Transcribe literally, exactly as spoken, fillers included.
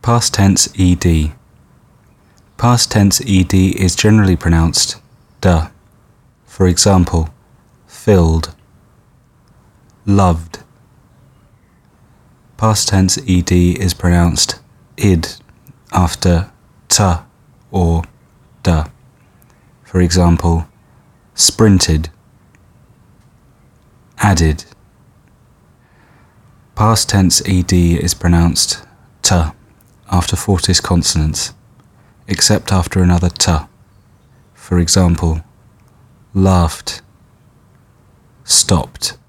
Past tense ed. Past tense ed is generally pronounced duh. For example, filled, loved. Past tense ed is pronounced id after t or duh. For example, sprinted, added. Past tense ed is pronounced t after fortis consonants, except after another t. For example, laughed, stopped.